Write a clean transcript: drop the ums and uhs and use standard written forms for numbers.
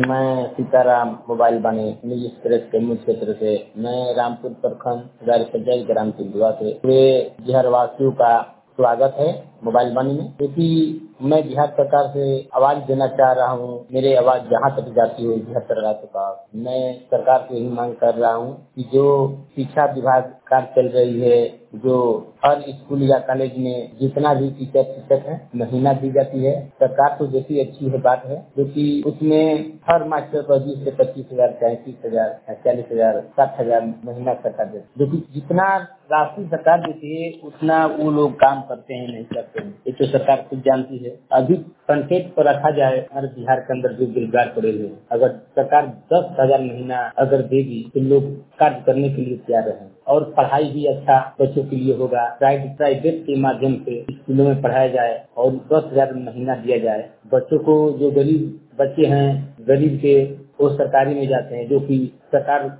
मैं सीताराम मोबाइल बानी निजी एक्सप्रेस के मुख्य क्षेत्र से मैं रामपुर प्रखंड पंचायत ग्राम सिंधुआ से पूरे बिहार वासियों का स्वागत है मोबाइल बानी में, क्योंकि मैं बिहार सरकार से आवाज देना चाह रहा हूँ। मेरे आवाज जहाँ तक जाती है बिहार सरकार के पास, मैं सरकार से ही मांग कर रहा हूँ कि जो शिक्षा विभाग कार्य चल रही है, जो हर स्कूल या कॉलेज में जितना भी टीचर शिक्षक है महीना दी जाती है, सरकार तो देती अच्छी है बात है, क्योंकि उसमें हर मास्टर पर 20 से 25,000, 35,000, 40,000, 60,000 महीना सरकार देती है। जो जितना राशि सरकार देती है उतना वो लोग काम करते हैं नहीं करते हैं, ये तो सरकार खुद जानती है। अभी कंटेक्ट पर रखा जाए हमारे बिहार के अंदर जो बेरोजगार पड़े हुए, अगर सरकार 10,000 महीना अगर देगी तो लोग कार्य करने के लिए तैयार है और पढ़ाई भी अच्छा बच्चों के लिए होगा। प्राइवेट के माध्यम से स्कूलों में पढ़ाया जाए और 10,000 महीना दिया जाए। बच्चों को जो गरीब बच्चे हैं, गरीब के वो सरकारी में जाते हैं, जो कि सरकार